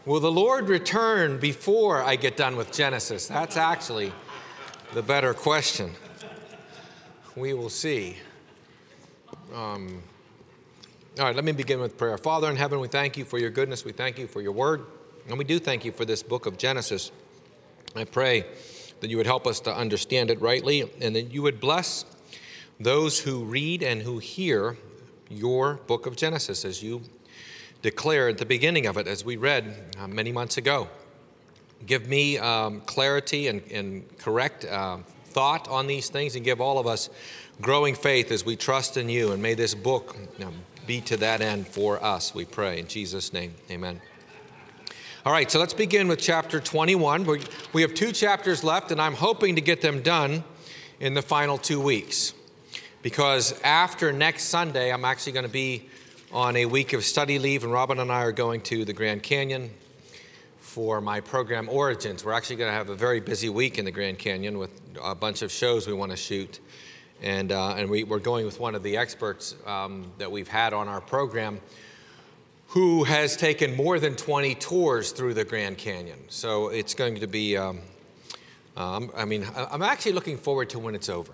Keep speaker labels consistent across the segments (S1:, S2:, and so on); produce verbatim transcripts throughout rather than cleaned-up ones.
S1: Will the Lord return before I get done with Genesis? That's actually the better question. We will see. Um, all right, let me begin with prayer. Father in heaven, we thank you for your goodness. We thank you for your word. And we do thank you for this book of Genesis. I pray that you would help us to understand it rightly and that you would bless those who read and who hear your book of Genesis as you declare at the beginning of it, as we read uh, many months ago. Give me um, clarity and, and correct uh, thought on these things, and give all of us growing faith as we trust in you. And may this book you know, be to that end for us, we pray. In Jesus' name, amen. All right, so let's begin with chapter twenty-one. We, we have two chapters left, and I'm hoping to get them done in the final two weeks. Because after next Sunday, I'm actually going to be on a week of study leave, and Robin and I are going to the Grand Canyon for my program Origins. We're actually going to have a very busy week in the Grand Canyon with a bunch of shows we want to shoot. And uh, and we, we're going with one of the experts um, that we've had on our program who has taken more than twenty tours through the Grand Canyon. So it's going to be, um, um, I mean, I'm actually looking forward to when it's over.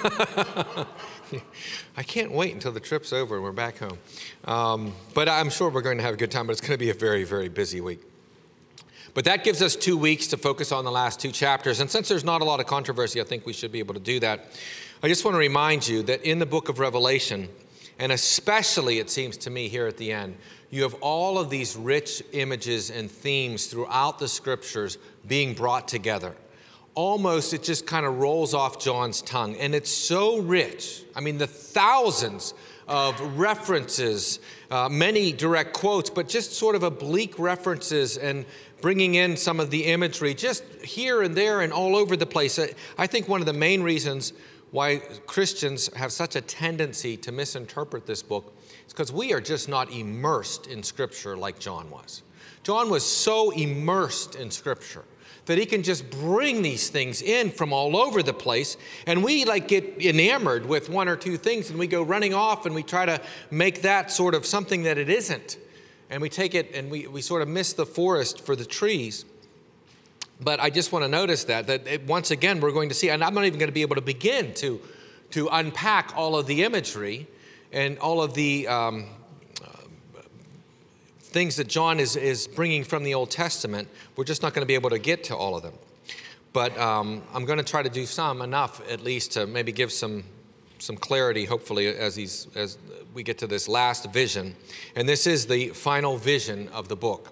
S1: I can't wait until the trip's over and we're back home. Um, but I'm sure we're going to have a good time, but it's going to be a very, very busy week. But that gives us two weeks to focus on the last two chapters. And since there's not a lot of controversy, I think we should be able to do that. I just want to remind you that in the book of Revelation, and especially it seems to me here at the end, you have all of these rich images and themes throughout the scriptures being brought together. Almost it just kind of rolls off John's tongue. And it's so rich. I mean, the thousands of references, uh, many direct quotes, but just sort of oblique references and bringing in some of the imagery just here and there and all over the place. I think one of the main reasons why Christians have such a tendency to misinterpret this book is because we are just not immersed in Scripture like John was. John was so immersed in Scripture that he can just bring these things in from all over the place. And we like get enamored with one or two things and we go running off and we try to make that sort of something that it isn't. And we take it and we, we sort of miss the forest for the trees. But I just want to notice that, that it, once again, we're going to see, and I'm not even going to be able to begin to, to unpack all of the imagery and all of the um, things that John is, is bringing from the Old Testament. We're just not going to be able to get to all of them. But um, I'm going to try to do some, enough at least to maybe give some some clarity, hopefully, as, these, as we get to this last vision. And this is the final vision of the book.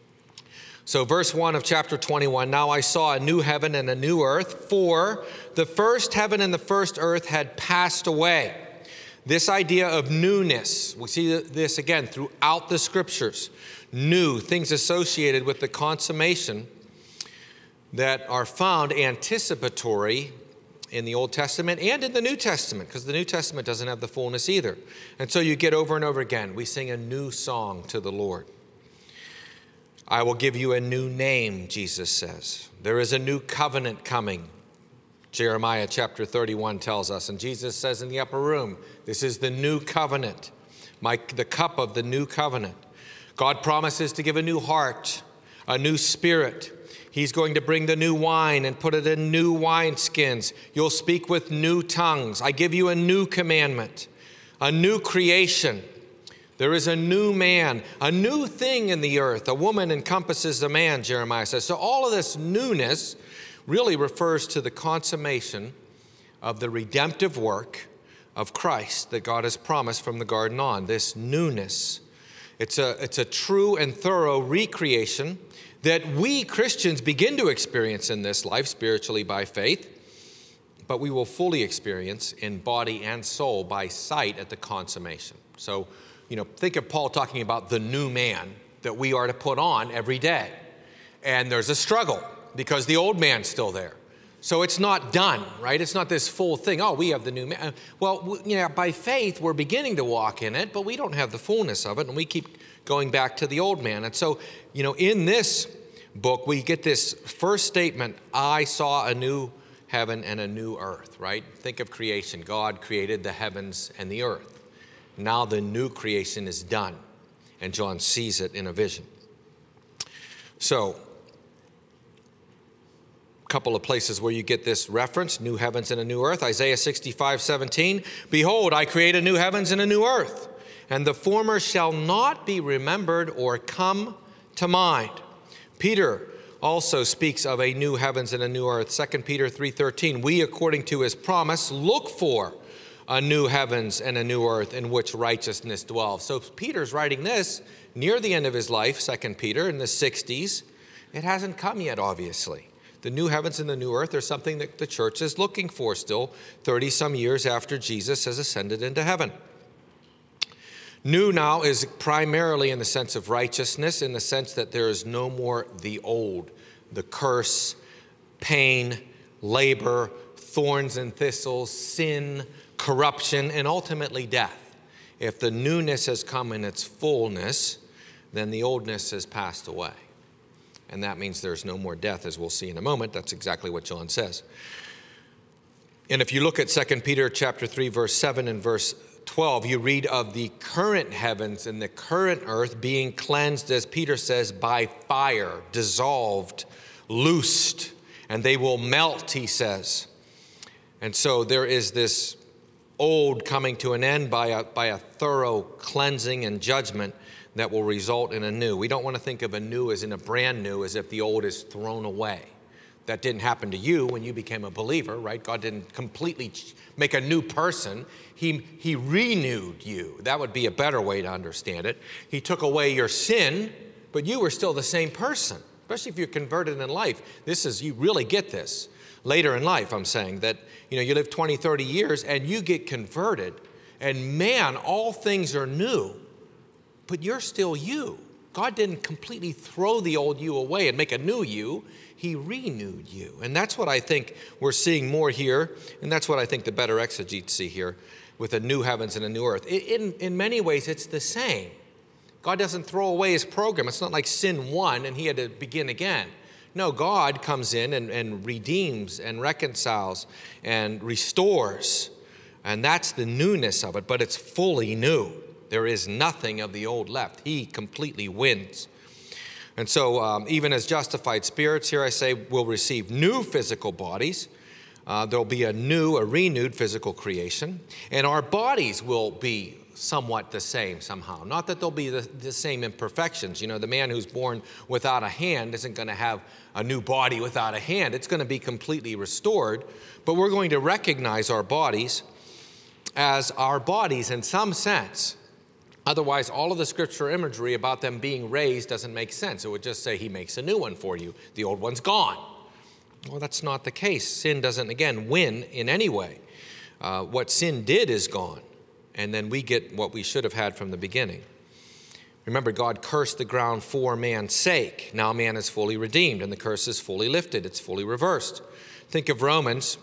S1: So verse one of chapter twenty-one, now I saw a new heaven and a new earth, for the first heaven and the first earth had passed away. This idea of newness, we see this again throughout the scriptures. New, things associated with the consummation that are found anticipatory in the Old Testament and in the New Testament, because the New Testament doesn't have the fullness either. And so you get over and over again, we sing a new song to the Lord. I will give you a new name, Jesus says. There is a new covenant coming. Jeremiah chapter thirty-one tells us, and Jesus says in the upper room, this is the new covenant, my, the cup of the new covenant. God promises to give a new heart, a new spirit. He's going to bring the new wine and put it in new wineskins. You'll speak with new tongues. I give you a new commandment, a new creation. There is a new man, a new thing in the earth. A woman encompasses the man, Jeremiah says. So all of this newness really refers to the consummation of the redemptive work of Christ that God has promised from the garden on, this newness. It's a, it's a true and thorough recreation that we Christians begin to experience in this life spiritually by faith, but we will fully experience in body and soul by sight at the consummation. So, you know, think of Paul talking about the new man that we are to put on every day. And there's a struggle because the old man's still there. So it's not done, right? It's not this full thing. Oh, we have the new man. Well, you know, by faith, we're beginning to walk in it, but we don't have the fullness of it, and we keep going back to the old man. And so, you know, in this book, we get this first statement, I saw a new heaven and a new earth, right? Think of creation. God created the heavens and the earth. Now the new creation is done, and John sees it in a vision. So, a couple of places where you get this reference, new heavens and a new earth. Isaiah sixty-five seventeen, behold, I create a new heavens and a new earth, and the former shall not be remembered or come to mind. Peter also speaks of a new heavens and a new earth. Second Peter three thirteen, we, according to his promise, look for a new heavens and a new earth in which righteousness dwells. So Peter's writing this near the end of his life, Second Peter, in the sixties. It hasn't come yet, obviously. The new heavens and the new earth are something that the church is looking for still thirty-some years after Jesus has ascended into heaven. New now is primarily in the sense of righteousness, in the sense that there is no more the old, the curse, pain, labor, thorns and thistles, sin, corruption, and ultimately death. If the newness has come in its fullness, then the oldness has passed away. And that means there's no more death, as we'll see in a moment. That's exactly what John says. And if you look at Second Peter chapter three, verse seven and verse twelve, you read of the current heavens and the current earth being cleansed, as Peter says, by fire, dissolved, loosed, and they will melt, he says. And so there is this old coming to an end by a, by a thorough cleansing and judgment that will result in a new. We don't want to think of a new as in a brand new, as if the old is thrown away. That didn't happen to you when you became a believer, right? God didn't completely make a new person. He, he renewed you. That would be a better way to understand it. He took away your sin, but you were still the same person, especially if you're converted in life. This is, you really get this. Later in life, I'm saying that, you know, you live twenty, thirty years and you get converted, and man, all things are new, but you're still you. God didn't completely throw the old you away and make a new you. He renewed you. And that's what I think we're seeing more here, and that's what I think the better exegetes see here with a new heavens and a new earth. In, in many ways, it's the same. God doesn't throw away his program. It's not like sin won and he had to begin again. No, God comes in and, and redeems and reconciles and restores. And that's the newness of it, but it's fully new. There is nothing of the old left. He completely wins. And so um, even as justified spirits, here I say, will receive new physical bodies. Uh, there'll be a new, a renewed physical creation. And our bodies will be somewhat the same somehow. Not that they'll be the, the same imperfections. You know, the man who's born without a hand isn't going to have a new body without a hand. It's going to be completely restored. But we're going to recognize our bodies as our bodies in some sense. Otherwise, all of the scripture imagery about them being raised doesn't make sense. It would just say he makes a new one for you. The old one's gone. Well, that's not the case. Sin doesn't, again, win in any way. Uh, what sin did is gone. And then we get what we should have had from the beginning. Remember, God cursed the ground for man's sake. Now man is fully redeemed, and the curse is fully lifted. It's fully reversed. Think of Romans,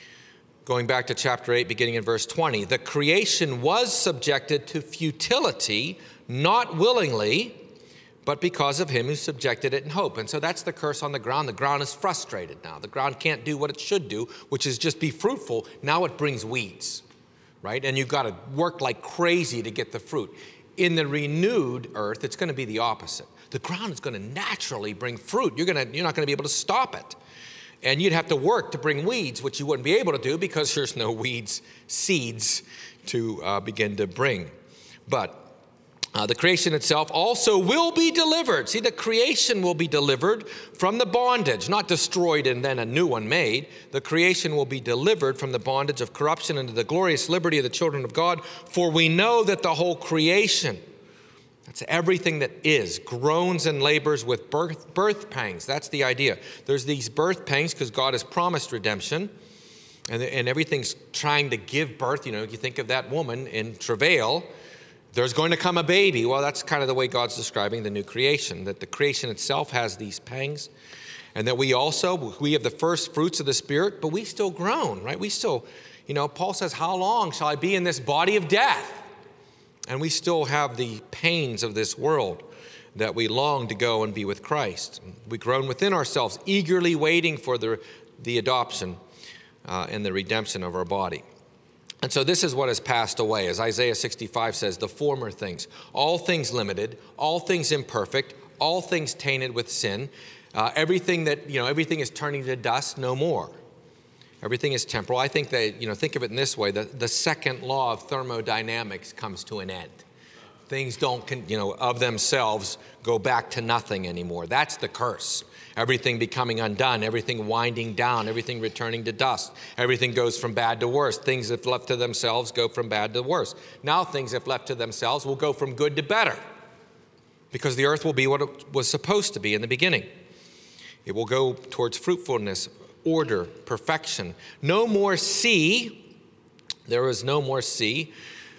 S1: going back to chapter eight, beginning in verse twenty. The creation was subjected to futility, not willingly, but because of him who subjected it in hope. And so that's the curse on the ground. The ground is frustrated now. The ground can't do what it should do, which is just be fruitful. Now it brings weeds, right? And you've got to work like crazy to get the fruit. In the renewed earth, it's going to be the opposite. The ground is going to naturally bring fruit. You're going to, you're not going to be able to stop it. And you'd have to work to bring weeds, which you wouldn't be able to do because there's no weeds, seeds to uh, begin to bring. But uh, the creation itself also will be delivered. See, the creation will be delivered from the bondage, not destroyed and then a new one made. The creation will be delivered from the bondage of corruption into the glorious liberty of the children of God. For we know that the whole creation, that's everything that is, groans and labors with birth, birth pangs. That's the idea. There's these birth pangs because God has promised redemption, and, and everything's trying to give birth. You know, you think of that woman in travail. There's going to come a baby. Well, that's kind of the way God's describing the new creation, that the creation itself has these pangs, and that we also, we have the first fruits of the Spirit, but we still groan, right? We still, you know, Paul says, how long shall I be in this body of death? And we still have the pains of this world that we long to go and be with Christ. We groan within ourselves, eagerly waiting for the, the adoption uh, and the redemption of our body. And so this is what has passed away. As Isaiah sixty-five says, the former things, all things limited, all things imperfect, all things tainted with sin. Uh, everything that, you know, everything is turning to dust, no more. Everything is temporal. I think that, you know, think of it in this way. The, the second law of thermodynamics comes to an end. Things don't, you know, of themselves go back to nothing anymore. That's the curse. Everything becoming undone, everything winding down, everything returning to dust. Everything goes from bad to worse. Things if left to themselves go from bad to worse. Now things if left to themselves will go from good to better, because the earth will be what it was supposed to be in the beginning. It will go towards fruitfulness, order, perfection. No more sea. There is no more sea.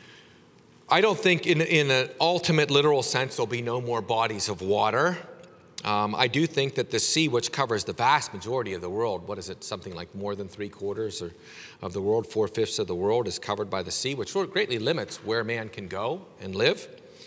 S1: I don't think in, in an ultimate literal sense there'll be no more bodies of water. Um, I do think that the sea, which covers the vast majority of the world, what is it, something like more than three quarters or, of the world, four-fifths of the world is covered by the sea, which greatly limits where man can go and live.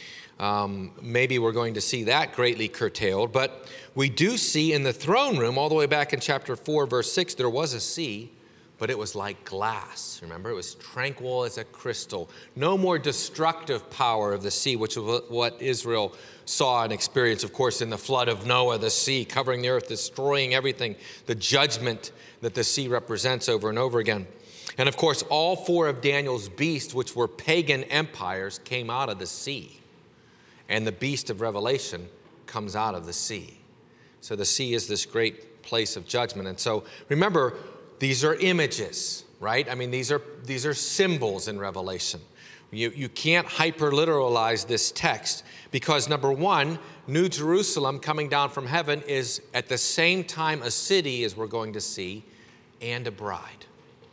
S1: Um, maybe we're going to see that greatly curtailed, but we do see in the throne room, all the way back in chapter four, verse six, there was a sea, but it was like glass. Remember, it was tranquil as a crystal. No more destructive power of the sea, which is what Israel saw and experienced, of course, in the flood of Noah, the sea covering the earth, destroying everything, the judgment that the sea represents over and over again. And of course, all four of Daniel's beasts, which were pagan empires, came out of the sea. And the beast of Revelation comes out of the sea. So the sea is this great place of judgment. And so remember, these are images, right? I mean, these are these are symbols in Revelation. You, you can't hyper-literalize this text because, number one, New Jerusalem coming down from heaven is at the same time a city, as we're going to see, and a bride.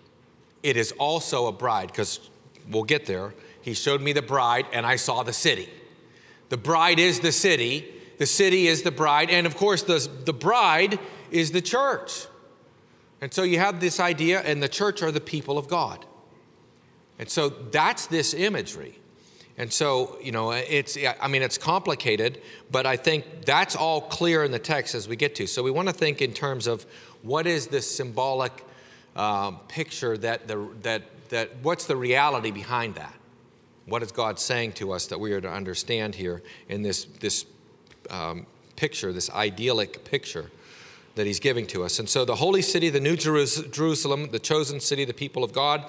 S1: It is also a bride, because we'll get there. He showed me the bride, and I saw the city. The bride is the city. The city is the bride. And, of course, the, the bride is the church. And so you have this idea, and the church are the people of God. And so that's this imagery. And so, you know, it's, I mean, it's complicated, but I think that's all clear in the text as we get to. So we want to think in terms of what is this symbolic um, picture that, the, that, that, what's the reality behind that? What is God saying to us that we are to understand here in this, this um, picture, this idyllic picture that he's giving to us? And so the holy city, the new Jerusalem, the chosen city, the people of God.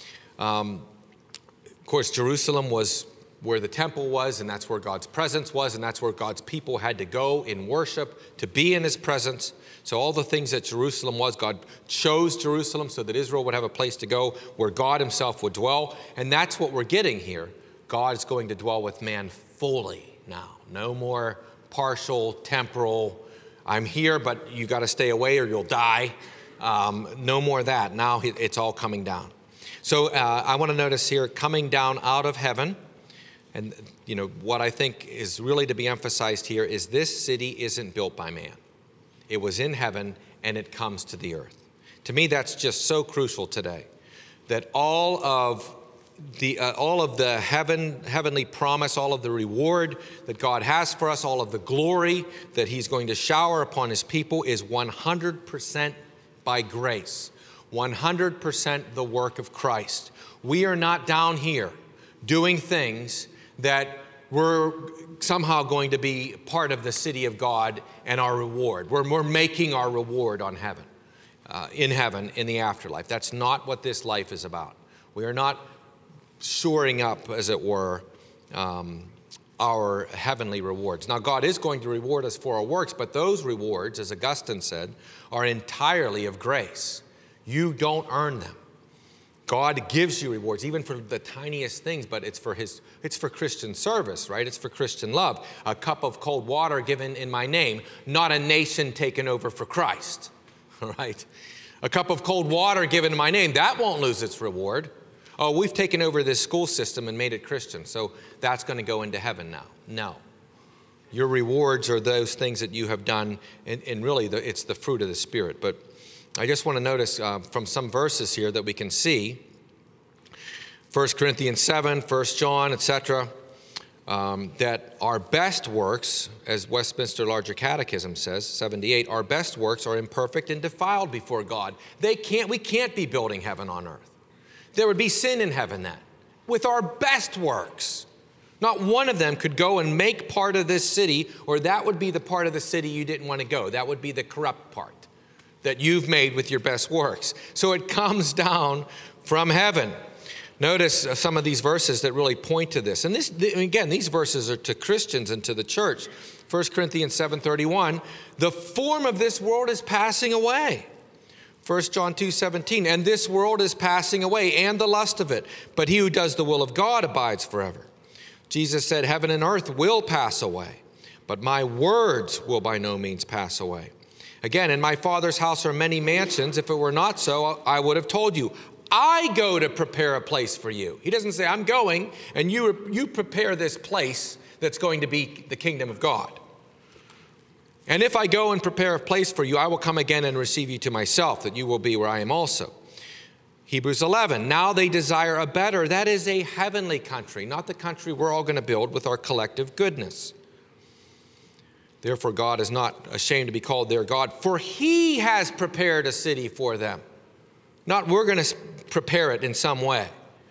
S1: Um, of course, Jerusalem was where the temple was, and that's where God's presence was, and that's where God's people had to go in worship to be in his presence. So all the things that Jerusalem was, God chose Jerusalem so that Israel would have a place to go where God himself would dwell. And that's what we're getting here. God's going to dwell with man fully now. No more partial, temporal, I'm here, but you got to stay away or you'll die. Um, no more of that. Now it's all coming down. So uh, I want to notice here, coming down out of heaven. And, you know, what I think is really to be emphasized here is this city isn't built by man. It was in heaven, and it comes to the earth. To me, that's just so crucial today, that all of the uh, all of the heaven heavenly promise, all of the reward that God has for us, all of the glory that he's going to shower upon his people is one hundred percent by grace, one hundred percent the work of Christ. We are not down here doing things that we're somehow going to be part of the city of God and our reward. We're, we're making our reward on heaven, uh, in heaven, in the afterlife. That's not what this life is about. We are not shoring up, as it were, um, our heavenly rewards. Now, God is going to reward us for our works, but those rewards, as Augustine said, are entirely of grace. You don't earn them. God gives you rewards, even for the tiniest things, but it's for his, it's for Christian service, right? It's for Christian love. A cup of cold water given in my name, not a nation taken over for Christ, right? A cup of cold water given in my name, that won't lose its reward. Oh, we've taken over this school system and made it Christian, so that's going to go into heaven now. No. Your rewards are those things that you have done, and, and really the, it's the fruit of the Spirit. But I just want to notice uh, from some verses here that we can see, First Corinthians seven, First John, et cetera, um, that our best works, as Westminster Larger Catechism says, seventy-eight, our best works are imperfect and defiled before God. They can't, we can't be building heaven on earth. There would be sin in heaven then. With our best works, Not one of them could go and make part of this city, or that would be the part of the city you didn't want to go. That would be the corrupt part that you've made with your best works. So it comes down from heaven. Notice some of these verses that really point to this. And this, again, these verses are to Christians and to the church. First Corinthians seven thirty-one, the form of this world is passing away. First John two seventeen, and this world is passing away, and the lust of it. But he who does the will of God abides forever. Jesus said, heaven and earth will pass away, but my words will by no means pass away. Again, in my Father's house are many mansions. If it were not so, I would have told you. I go to prepare a place for you. He doesn't say, I'm going, and you, you prepare this place that's going to be the kingdom of God. And if I go and prepare a place for you, I will come again and receive you to myself, that you will be where I am also. Hebrews eleven, now they desire a better, that is a heavenly country, not the country we're all going to build with our collective goodness. Therefore, God is not ashamed to be called their God, for he has prepared a city for them. Not we're going to prepare it in some way.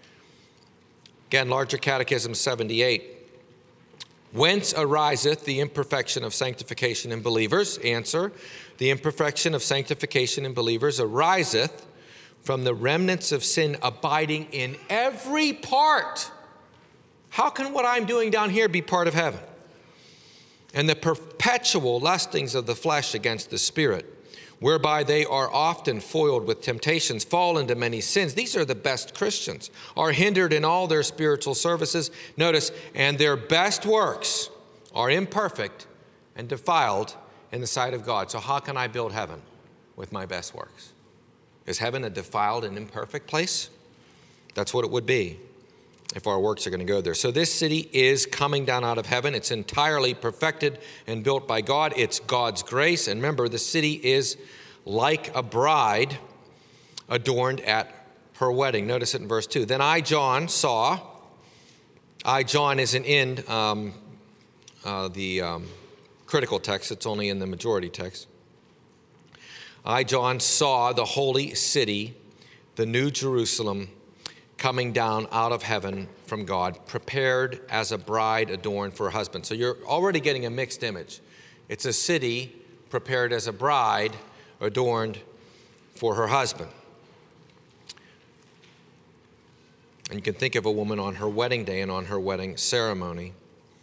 S1: Again, Larger Catechism seventy-eight. Whence ariseth the imperfection of sanctification in believers? Answer, the imperfection of sanctification in believers ariseth from the remnants of sin abiding in every part. How can what I'm doing down here be part of heaven? And the perpetual lustings of the flesh against the spirit, whereby they are often foiled with temptations, fall into many sins. These are the best Christians, are hindered in all their spiritual services. Notice, and their best works are imperfect and defiled in the sight of God. So how can I build heaven with my best works? Is heaven a defiled and imperfect place? That's what it would be if our works are going to go there. So this city is coming down out of heaven. It's entirely perfected and built by God. It's God's grace. And remember, the city is like a bride adorned at her wedding. Notice it in verse two. Then I, John, saw. I, John, isn't in um, uh, the um, critical text. It's only in the majority text. I, John, saw the holy city, the new Jerusalem, coming down out of heaven from God, prepared as a bride adorned for her husband. So you're already getting a mixed image. It's a city prepared as a bride adorned for her husband. And you can think of a woman on her wedding day and on her wedding ceremony.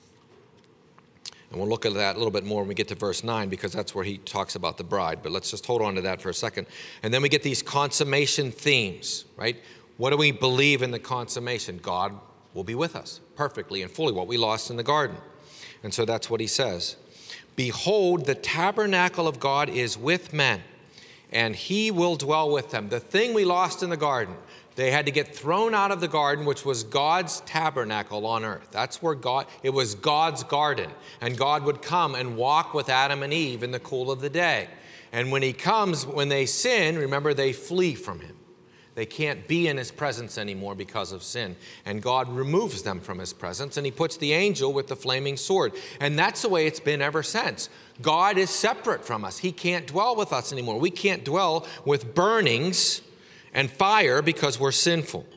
S1: And we'll look at that a little bit more when we get to verse nine, because that's where he talks about the bride. But let's just hold on to that for a second. And then we get these consummation themes, right? What do we believe in the consummation? God will be with us perfectly and fully, what we lost in the garden. And so that's what he says. Behold, the tabernacle of God is with men, and he will dwell with them. The thing we lost in the garden, they had to get thrown out of the garden, which was God's tabernacle on earth. That's where God, it was God's garden. And God would come and walk with Adam and Eve in the cool of the day. And when he comes, when they sin, remember, they flee from him. They can't be in his presence anymore because of sin. And God removes them from his presence, and he puts the angel with the flaming sword. And that's the way it's been ever since. God is separate from us. He can't dwell with us anymore. We can't dwell with burnings and fire because we're sinful.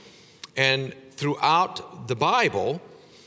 S1: And throughout the Bible,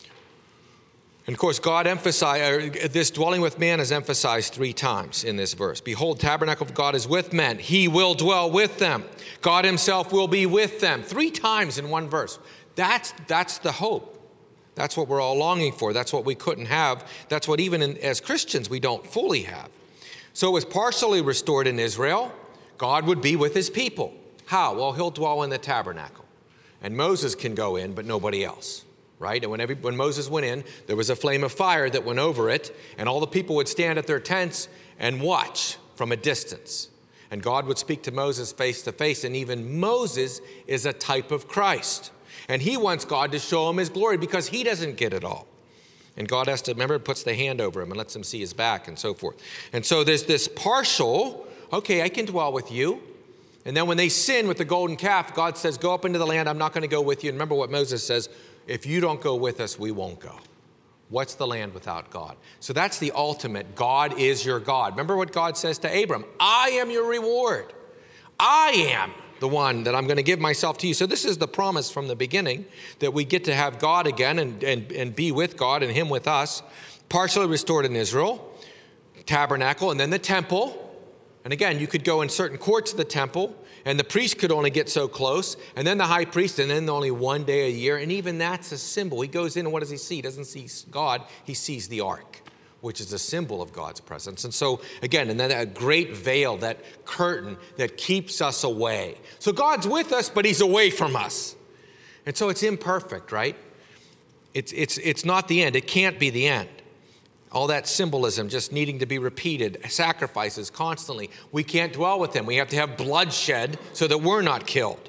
S1: and of course, God emphasized, this dwelling with man is emphasized three times in this verse. Behold, the tabernacle of God is with men. He will dwell with them. God himself will be with them. Three times in one verse. That's, that's the hope. That's what we're all longing for. That's what we couldn't have. That's what even in, as Christians we don't fully have. So it was partially restored in Israel. God would be with his people. How? Well, he'll dwell in the tabernacle. And Moses can go in, but nobody else. Right? And when, every, when Moses went in, there was a flame of fire that went over it, and all the people would stand at their tents and watch from a distance. And God would speak to Moses face to face, and even Moses is a type of Christ. And he wants God to show him his glory because he doesn't get it all. And God has to, remember, puts the hand over him and lets him see his back and so forth. And so there's this partial, okay, I can dwell with you. And then when they sin with the golden calf, God says, go up into the land, I'm not going to go with you. And remember what Moses says, if you don't go with us, we won't go. What's the land without God? So that's the ultimate. God is your God. Remember what God says to Abram, I am your reward. I am the one that I'm going to give myself to you. So this is the promise from the beginning, that we get to have God again and, and, and be with God and him with us, partially restored in Israel, tabernacle, and then the temple. And again, you could go in certain courts of the temple, and the priest could only get so close, and then the high priest, and then only one day a year. And even that's a symbol. He goes in, and what does he see? He doesn't see God. He sees the ark, which is a symbol of God's presence. And so, again, and then that great veil, that curtain that keeps us away. So God's with us, but he's away from us. And so it's imperfect, right? It's, it's, it's not the end. It can't be the end. All that symbolism just needing to be repeated, sacrifices constantly. We can't dwell with him. We have to have bloodshed so that we're not killed.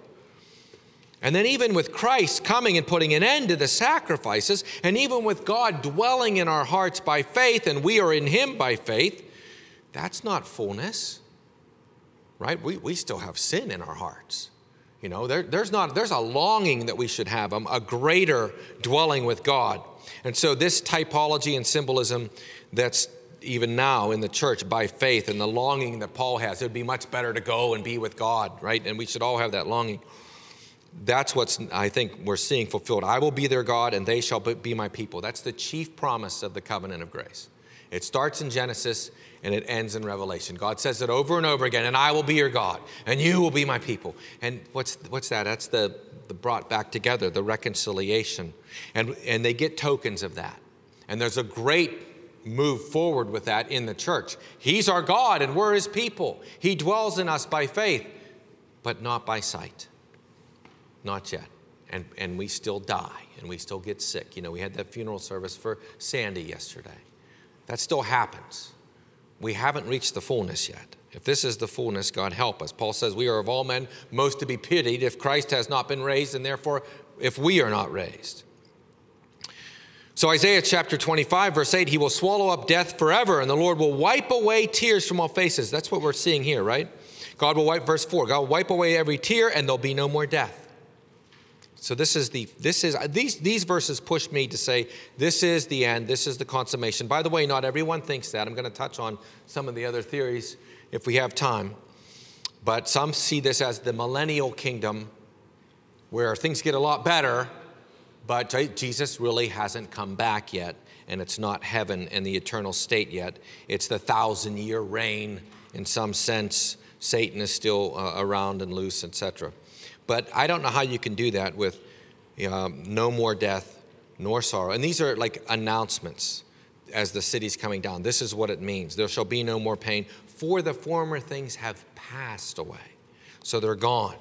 S1: And then even with Christ coming and putting an end to the sacrifices, and even with God dwelling in our hearts by faith, and we are in him by faith, that's not fullness, right? We, we still have sin in our hearts. You know, there, there's not, there's a longing that we should have, a, a greater dwelling with God. And so this typology and symbolism that's even now in the church by faith, and the longing that Paul has, it would be much better to go and be with God, right? And we should all have that longing. That's what's, I think, we're seeing fulfilled. I will be their God, and they shall be my people. That's the chief promise of the covenant of grace. It starts in Genesis, and it ends in Revelation. God says it over and over again, and I will be your God, and you will be my people. And what's what's that? That's the, the brought back together, the reconciliation. And, and they get tokens of that. And there's a great move forward with that in the church. He's our God, and we're his people. He dwells in us by faith, but not by sight. Not yet. And, and we still die, and we still get sick. You know, we had that funeral service for Sandy yesterday. That still happens. We haven't reached the fullness yet. If this is the fullness, God help us. Paul says we are of all men most to be pitied if Christ has not been raised, and therefore if we are not raised. So Isaiah chapter twenty-five, verse eight, he will swallow up death forever, and the Lord will wipe away tears from all faces. That's what we're seeing here, right? God will wipe, verse four, God will wipe away every tear, and there'll be no more death. So this is the, this is, these, these verses push me to say, this is the end, this is the consummation. By the way, not everyone thinks that. I'm going to touch on some of the other theories if we have time. But some see this as the millennial kingdom, where things get a lot better, but Jesus really hasn't come back yet, and it's not heaven and the eternal state yet. It's the thousand-year reign in some sense. Satan is still uh, around and loose, et cetera. But I don't know how you can do that with um, no more death nor sorrow. And these are like announcements as the city's coming down. This is what it means. There shall be no more pain, for the former things have passed away. So they're gone.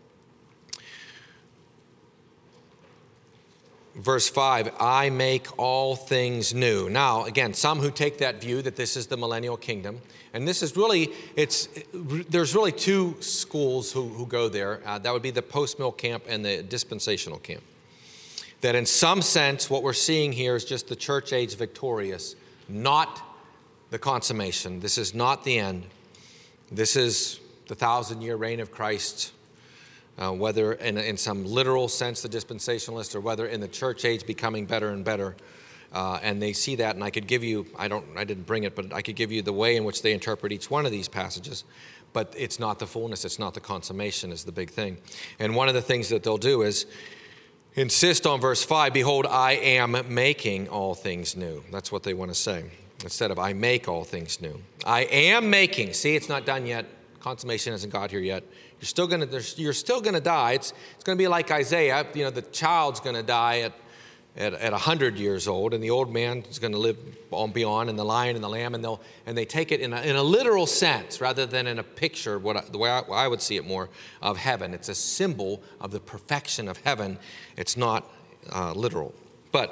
S1: Verse five, I make all things new. Now, again, some who take that view that this is the millennial kingdom, and this is really, it's there's really two schools who, who go there. Uh, that would be the post-mill camp and the dispensational camp. That in some sense, what we're seeing here is just the church age victorious, not the consummation. This is not the end. This is the thousand-year reign of Christ. Uh, whether in, in some literal sense, the dispensationalist, or whether in the church age becoming better and better. Uh, and they see that, and I could give you, I don't, I didn't bring it, but I could give you the way in which they interpret each one of these passages. But it's not the fullness, it's not the consummation is the big thing. And one of the things that they'll do is insist on verse five, behold, I am making all things new. That's what they want to say. Instead of I make all things new. I am making, see, it's not done yet. Consummation hasn't got here yet. You're still going to you're still going to die. It's it's going to be like Isaiah. You know, the child's going to die at at at one hundred years old, and the old man is going to live on beyond, and the lion and the lamb, and they'll and they take it in a, in a literal sense rather than in a picture. What I, the way I, I would see it more of heaven. It's a symbol of the perfection of heaven. It's not uh, literal. But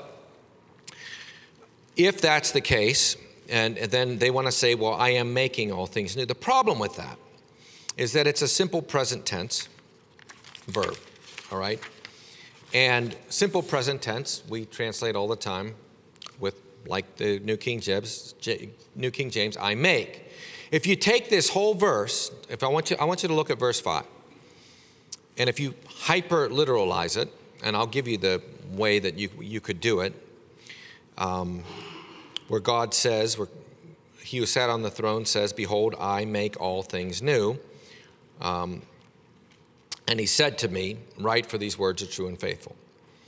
S1: if that's the case, and, and then they want to say, well, I am making all things new. The problem with that is that it's a simple present tense verb, all right? And simple present tense, we translate all the time with, like the New King James, New King James, I make. If you take this whole verse, if I want you, I want you to look at verse five. And if you hyper-literalize it, and I'll give you the way that you, you could do it, um, where God says, where he who sat on the throne says, behold, I make all things new. Um, And he said to me, write, for these words are true and faithful.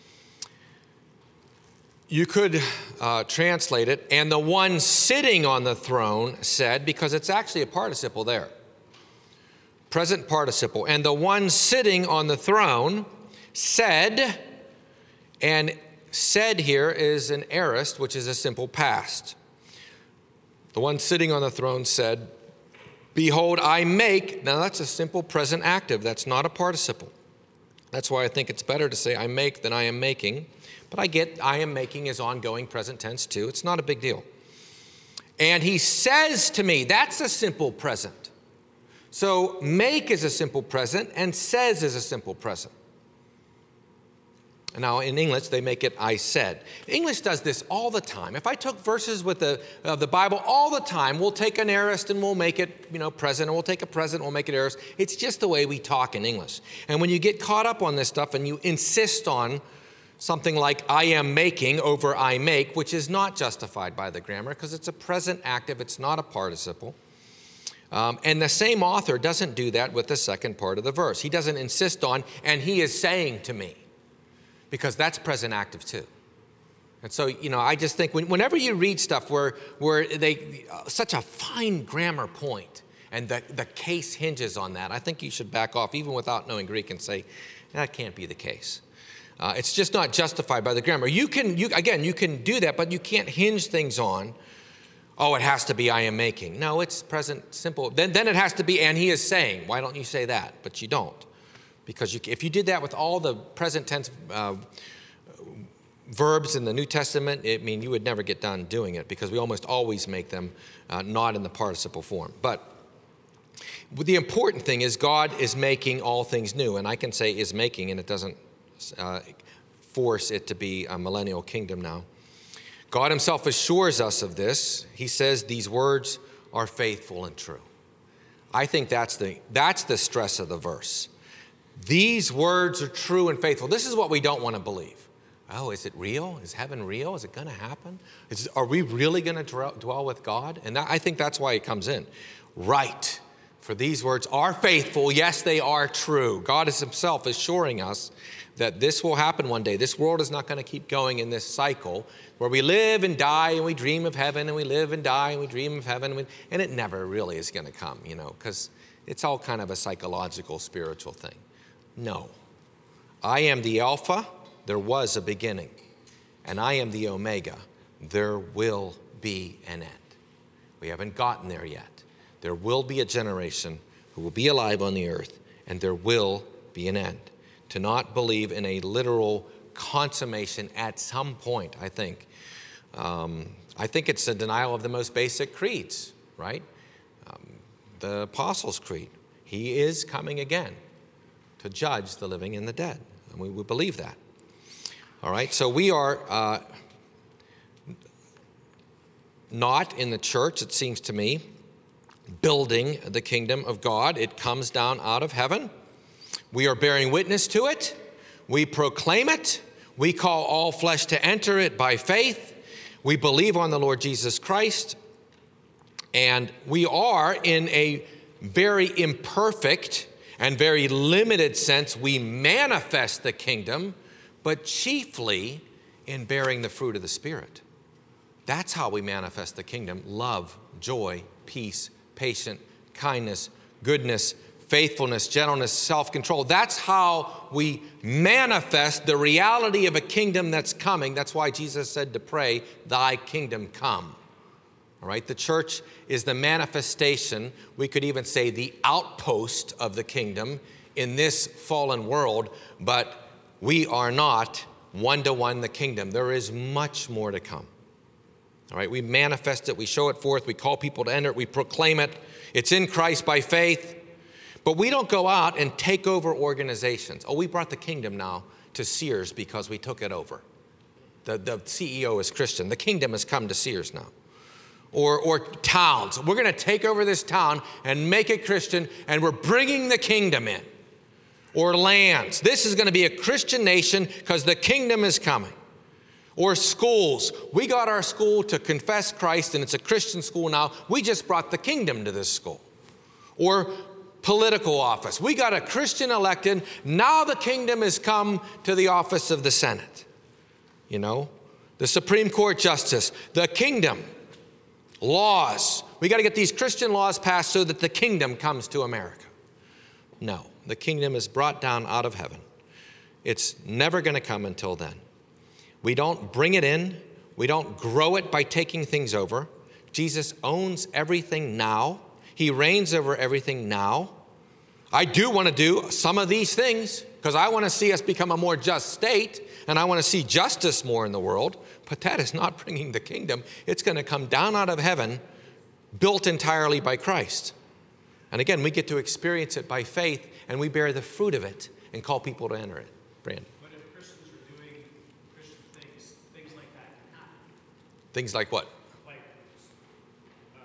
S1: You could uh, translate it, and the one sitting on the throne said, because it's actually a participle there. Present participle. And the one sitting on the throne said, and said here is an aorist, which is a simple past. The one sitting on the throne said, behold, I make. Now that's a simple present active. That's not a participle. That's why I think it's better to say I make than I am making. But I get I am making is ongoing present tense too. It's not a big deal. And he says to me, that's a simple present. So make is a simple present and says is a simple present. Now, in English, they make it I said. English does this all the time. If I took verses with the, uh, the Bible all the time, we'll take an aorist and we'll make it, you know, present, and we'll take a present and we'll make it aorist. It's just the way we talk in English. And when you get caught up on this stuff and you insist on something like I am making over I make, which is not justified by the grammar because it's a present active, it's not a participle. Um, and the same author doesn't do that with the second part of the verse. He doesn't insist on, and he is saying to me, because that's present active too. And so, you know, I just think when, whenever you read stuff where where they, uh, such a fine grammar point, and the, the case hinges on that, I think you should back off even without knowing Greek and say, that can't be the case. Uh, it's just not justified by the grammar. You can, you again, you can do that, but you can't hinge things on, oh, it has to be I am making. No, it's present simple. Then, then it has to be, and he is saying. Why don't you say that? But you don't. Because you, if you did that with all the present tense uh, verbs in the New Testament, I mean, you would never get done doing it because we almost always make them uh, not in the participle form. But the important thing is God is making all things new. And I can say is making, and it doesn't uh, force it to be a millennial kingdom now. God himself assures us of this. He says these words are faithful and true. I think that's the, that's the stress of the verse. These words are true and faithful. This is what we don't want to believe. Oh, is it real? Is heaven real? Is it going to happen? Is, are we really going to dwell with God? And that, I think that's why it comes in. Right. For these words are faithful. Yes, they are true. God is himself assuring us that this will happen one day. This world is not going to keep going in this cycle where we live and die and we dream of heaven and we live and die and we dream of heaven. And, we, and it never really is going to come, you know, because it's all kind of a psychological, spiritual thing. No. I am the Alpha, there was a beginning. And I am the Omega, there will be an end. We haven't gotten there yet. There will be a generation who will be alive on the earth, and there will be an end. To not believe in a literal consummation at some point, I think. Um, I think it's a denial of the most basic creeds, right? Um, the Apostles' Creed. He is coming again to judge the living and the dead. And we, we believe that. All right, so we are uh, not in the church, it seems to me, building the kingdom of God. It comes down out of heaven. We are bearing witness to it. We proclaim it. We call all flesh to enter it by faith. We believe on the Lord Jesus Christ. And we are in a very imperfect and very limited sense, we manifest the kingdom, but chiefly in bearing the fruit of the Spirit. That's how we manifest the kingdom: love, joy, peace, patience, kindness, goodness, faithfulness, gentleness, self-control. That's how we manifest the reality of a kingdom that's coming. That's why Jesus said to pray, thy kingdom come. All right, the church is the manifestation, we could even say the outpost of the kingdom in this fallen world, but we are not one-to-one the kingdom. There is much more to come. All right, we manifest it, we show it forth, we call people to enter it, we proclaim it. It's in Christ by faith, but we don't go out and take over organizations. Oh, we brought the kingdom now to Sears because we took it over. The, the C E O is Christian. The kingdom has come to Sears now. Or, or towns. We're going to take over this town and make it Christian, and we're bringing the kingdom in. Or lands. This is going to be a Christian nation because the kingdom is coming. Or schools. We got our school to confess Christ, and it's a Christian school now. We just brought the kingdom to this school. Or political office. We got a Christian elected. Now the kingdom has come to the office of the Senate. You know, the Supreme Court justice, the kingdom, laws. We got to get these Christian laws passed so that the kingdom comes to America. No, the kingdom is brought down out of heaven. It's never going to come until then. We don't bring it in. We don't grow it by taking things over. Jesus owns everything now. He reigns over everything now. I do want to do some of these things because I want to see us become a more just state and I want to see justice more in the world. But that is not bringing the kingdom. It's going to come down out of heaven, built entirely by Christ. And again, we get to experience it by faith and we bear the fruit of it and call people to enter it. Brandon.
S2: But if Christians are doing Christian things, things like that can happen.
S1: Things like what?
S2: Like, uh,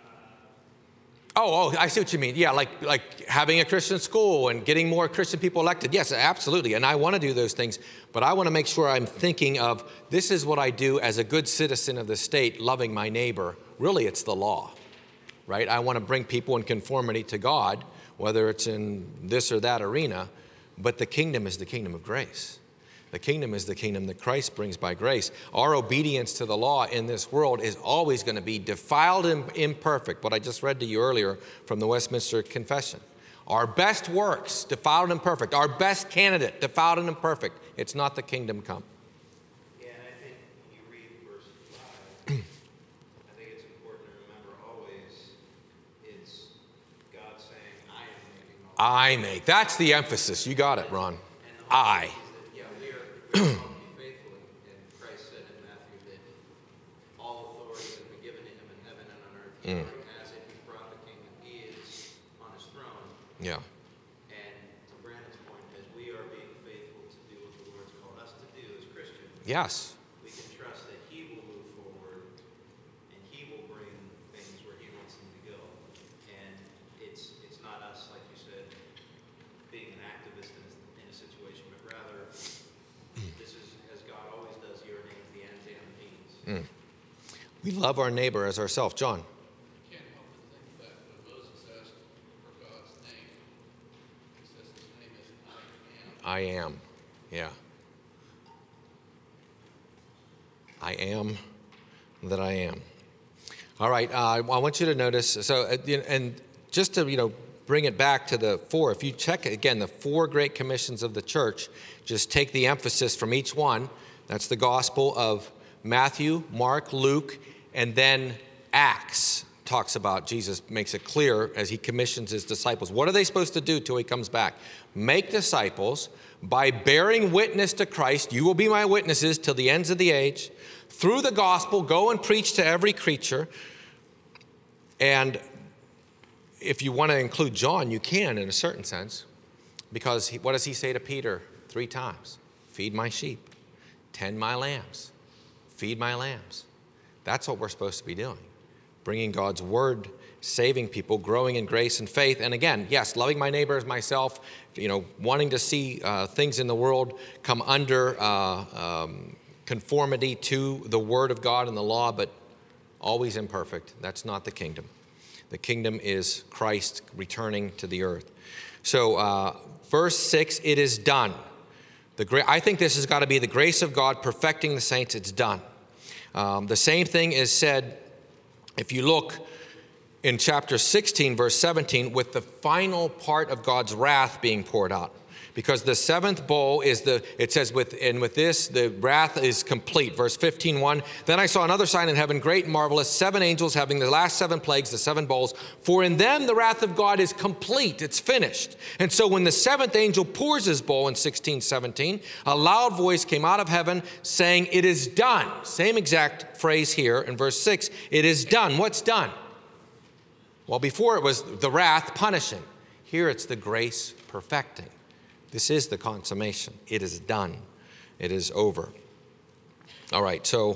S1: Oh, oh, I see what you mean. Yeah, like like having a Christian school and getting more Christian people elected. Yes, absolutely. And I want to do those things, but I want to make sure I'm thinking of this is what I do as a good citizen of the state, loving my neighbor. Really, it's the law, right? I want to bring people in conformity to God, whether it's in this or that arena, but the kingdom is the kingdom of grace. The kingdom is the kingdom that Christ brings by grace. Our obedience to the law in this world is always going to be defiled and imperfect. What I just read to you earlier from the Westminster Confession. Our best works, defiled and imperfect. Our best candidate, defiled and imperfect. It's not the kingdom come.
S3: Yeah, and I think when you read verse five, I think it's important to remember always it's God saying, I am making all
S1: I make. That's the emphasis. You got it, Ron. I.
S3: We're called to be faithful, and Christ said in Matthew that all authority has been given to him in heaven and on earth. He
S1: Mm.
S3: already has it. He's brought the kingdom. He is on his throne.
S1: Yeah.
S3: And to Brandon's point, as we are being faithful to do what the Lord's called us to do as Christians,
S1: Yes.
S3: we can trust that he will move forward and he will bring things where he wants them to go. And it's it's not us, like you said, being an activist in a, in a situation, but rather this is, as God always does, your name's the ends and the means.
S1: Mm. We love our neighbor as ourselves. John.
S4: Can't help but think that when Moses asked for God's name, he says his name is I am.
S1: I am. Yeah. I am that I am. All right. Uh, I want you to notice. So, uh, you know, and just to, you know, bring it back to the four, if you check again, the four great commissions of the church, just take the emphasis from each one. That's the gospel of Matthew, Mark, Luke, and then Acts talks about, Jesus makes it clear as he commissions his disciples. What are they supposed to do till he comes back? Make disciples by bearing witness to Christ. You will be my witnesses till the ends of the age. Through the gospel, go and preach to every creature. And if you want to include John, you can in a certain sense. Because he, what does he say to Peter three times? Feed my sheep, tend my lambs, feed my lambs. That's what we're supposed to be doing. Bringing God's word, saving people, growing in grace and faith. And again, yes, loving my neighbor as myself, you know, wanting to see uh, things in the world come under uh, um, conformity to the word of God and the law, but always imperfect. That's not the kingdom. The kingdom is Christ returning to the earth. So uh, verse six, it is done. The gra- I think this has got to be the grace of God perfecting the saints. It's done. Um, the same thing is said, if you look in chapter sixteen, verse seventeen, with the final part of God's wrath being poured out. Because the seventh bowl is the, it says, with, and with this, the wrath is complete. Verse fifteen, one, then I saw another sign in heaven, great and marvelous, seven angels having the last seven plagues, the seven bowls. For in them the wrath of God is complete, it's finished. And so when the seventh angel pours his bowl in sixteen, seventeen, a loud voice came out of heaven saying, it is done. Same exact phrase here in verse six, it is done. What's done? Well, before it was the wrath punishing. Here it's the grace perfecting. This is the consummation. It is done. It is over. All right, so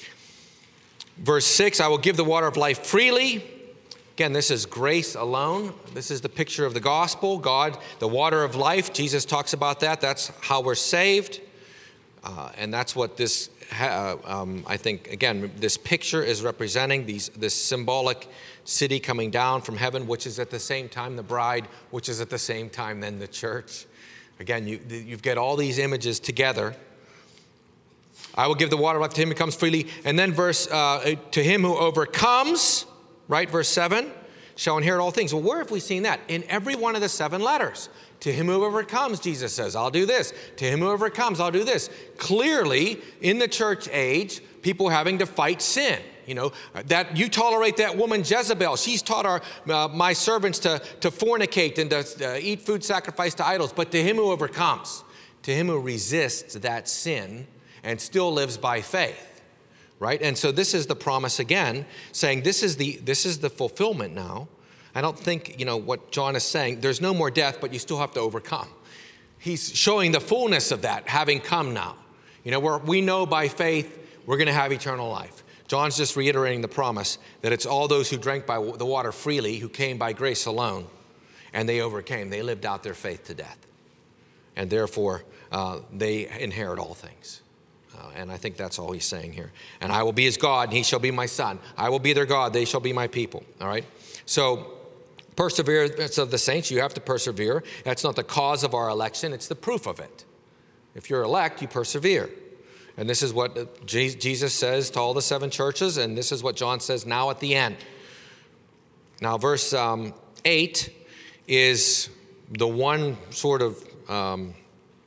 S1: verse six, I will give the water of life freely. Again, this is grace alone. This is the picture of the gospel. God, the water of life, Jesus talks about that. That's how we're saved. Uh, and that's what this, ha- um, I think, again, this picture is representing, these, this symbolic city coming down from heaven, which is at the same time the bride, which is at the same time then the church. Again, you, you've got all these images together. I will give the water of life to him who comes freely. And then verse, uh, to him who overcomes, right, verse seven, shall inherit all things. Well, where have we seen that? In every one of the seven letters. To him who overcomes, Jesus says, I'll do this. To him who overcomes, I'll do this. Clearly, in the church age, people having to fight sin. You know, that you tolerate that woman Jezebel. She's taught our uh, my servants to, to fornicate and to uh, eat food sacrificed to idols. But to him who overcomes, to him who resists that sin and still lives by faith, right? And so this is the promise again, saying this is the this is the fulfillment now. I don't think, you know, what John is saying, there's no more death, but you still have to overcome. He's showing the fullness of that having come now. You know, where we know by faith we're going to have eternal life. John's just reiterating the promise that it's all those who drank by the water freely, who came by grace alone, and they overcame. They lived out their faith to death. And therefore, uh, they inherit all things. Uh, and I think that's all he's saying here. And I will be his God, and he shall be my son. I will be their God, they shall be my people. All right? So, perseverance of the saints, you have to persevere. That's not the cause of our election, it's the proof of it. If you're elect, you persevere. And this is what Jesus says to all the seven churches, and this is what John says now at the end. Now, verse um, eight is the one sort of, um,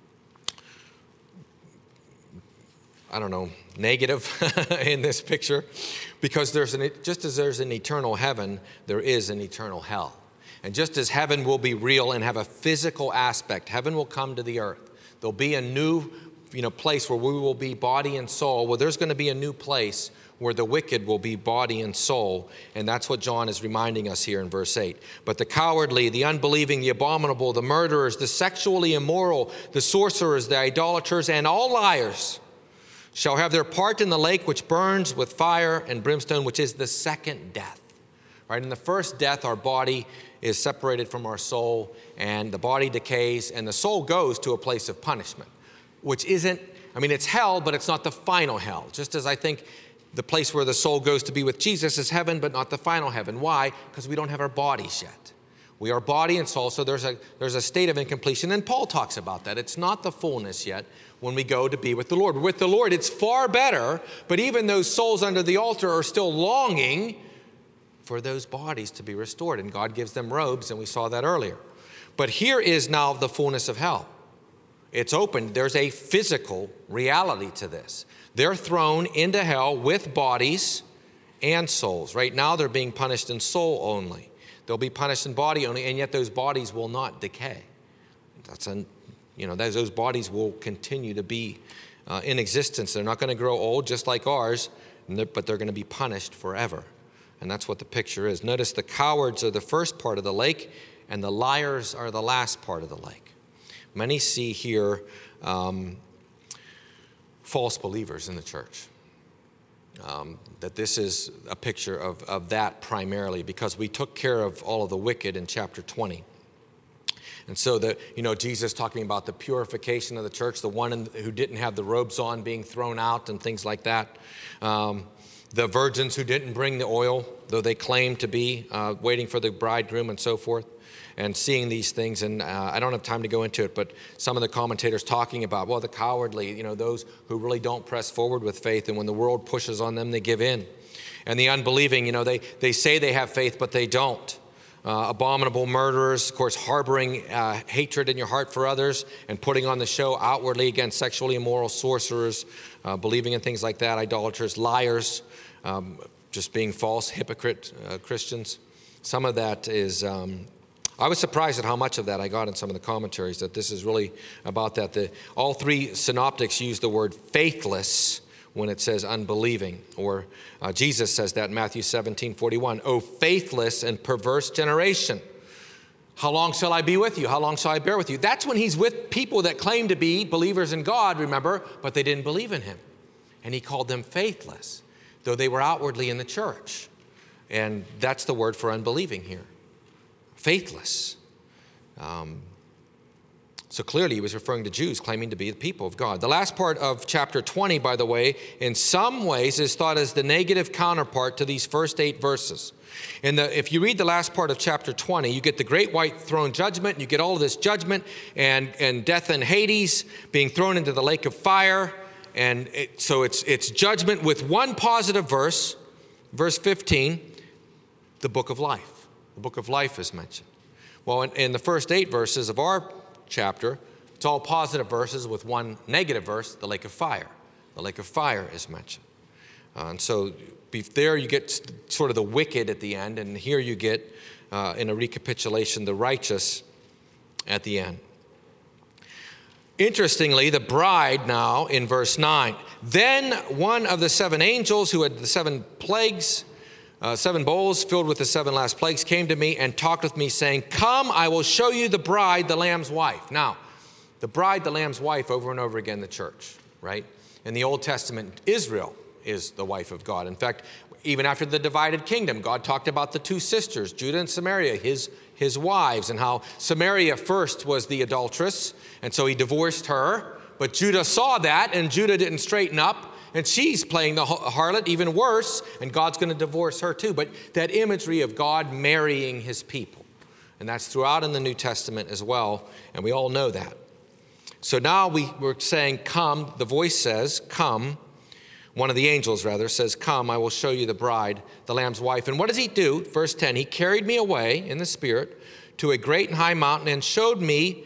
S1: I don't know, negative in this picture, because there's an, just as there's an eternal heaven, there is an eternal hell. And just as heaven will be real and have a physical aspect, heaven will come to the earth. There'll be a new you know, place where we will be body and soul. Well, there's going to be a new place where the wicked will be body and soul. And that's what John is reminding us here in verse eight. But the cowardly, the unbelieving, the abominable, the murderers, the sexually immoral, the sorcerers, the idolaters, and all liars shall have their part in the lake which burns with fire and brimstone, which is the second death. Right? In the first death, our body is separated from our soul, and the body decays, and the soul goes to a place of punishment, which isn't, I mean, it's hell, but it's not the final hell. Just as I think the place where the soul goes to be with Jesus is heaven, but not the final heaven. Why? Because we don't have our bodies yet. We are body and soul, so there's a there's a state of incompletion, and Paul talks about that. It's not the fullness yet when we go to be with the Lord. With the Lord, it's far better, but even those souls under the altar are still longing for those bodies to be restored, and God gives them robes, and we saw that earlier. But here is now the fullness of hell. It's open. There's a physical reality to this. They're thrown into hell with bodies and souls. Right now, they're being punished in soul only. They'll be punished in body only, and yet those bodies will not decay. That's an, you know, those, those bodies will continue to be uh, in existence. They're not going to grow old just like ours, they're, but they're going to be punished forever. And that's what the picture is. Notice the cowards are the first part of the lake, and the liars are the last part of the lake. Many see here um, false believers in the church. Um, that this is a picture of, of that primarily, because we took care of all of the wicked in chapter twenty. And so that, you know, Jesus talking about the purification of the church, the one in, who didn't have the robes on being thrown out and things like that. Um, the virgins who didn't bring the oil, though they claimed to be uh, waiting for the bridegroom and so forth. And seeing these things, and uh, I don't have time to go into it, but some of the commentators talking about, well, the cowardly, you know, those who really don't press forward with faith, and when the world pushes on them, they give in. And the unbelieving, you know, they, they say they have faith, but they don't. Uh, abominable murderers, of course, harboring uh, hatred in your heart for others and putting on the show outwardly against sexually immoral sorcerers, uh, believing in things like that, idolaters, liars, um, just being false, hypocrite uh, Christians. Some of that is... Um, I was surprised at how much of that I got in some of the commentaries, that this is really about that. The, all three synoptics use the word faithless when it says unbelieving. Or uh, Jesus says that in Matthew seventeen forty-one, "O faithless and perverse generation, how long shall I be with you? How long shall I bear with you?" That's when he's with people that claim to be believers in God, remember, but they didn't believe in him. And he called them faithless, though they were outwardly in the church. And that's the word for unbelieving here. Faithless. Um, So clearly he was referring to Jews claiming to be the people of God. The last part of chapter twenty, by the way, in some ways is thought as the negative counterpart to these first eight verses. In the, if you read the last part of chapter twenty, you get the great white throne judgment, and you get all of this judgment and, and death and Hades being thrown into the lake of fire. And it, so it's, it's judgment with one positive verse, verse fifteen, the book of life. The book of life is mentioned. Well, in, in the first eight verses of our chapter, it's all positive verses with one negative verse, the lake of fire. The lake of fire is mentioned. Uh, and so there you get sort of the wicked at the end, and here you get, uh, in a recapitulation, the righteous at the end. Interestingly, the bride now in verse nine. Then one of the seven angels who had the seven plagues, uh, seven bowls filled with the seven last plagues, came to me and talked with me, saying, "Come, I will show you the bride, the Lamb's wife." Now, the bride, the Lamb's wife, over and over again, the church, right? In the Old Testament, Israel is the wife of God. In fact, even after the divided kingdom, God talked about the two sisters, Judah and Samaria, his, his wives, and how Samaria first was the adulteress, and so he divorced her. But Judah saw that, and Judah didn't straighten up, and she's playing the harlot even worse, and God's going to divorce her too. But that imagery of God marrying his people, and that's throughout in the New Testament as well, and we all know that. So now we, we're saying, come, the voice says, come. One of the angels, rather, says, "Come, I will show you the bride, the Lamb's wife." And what does he do? Verse ten, he carried me away in the Spirit to a great and high mountain and showed me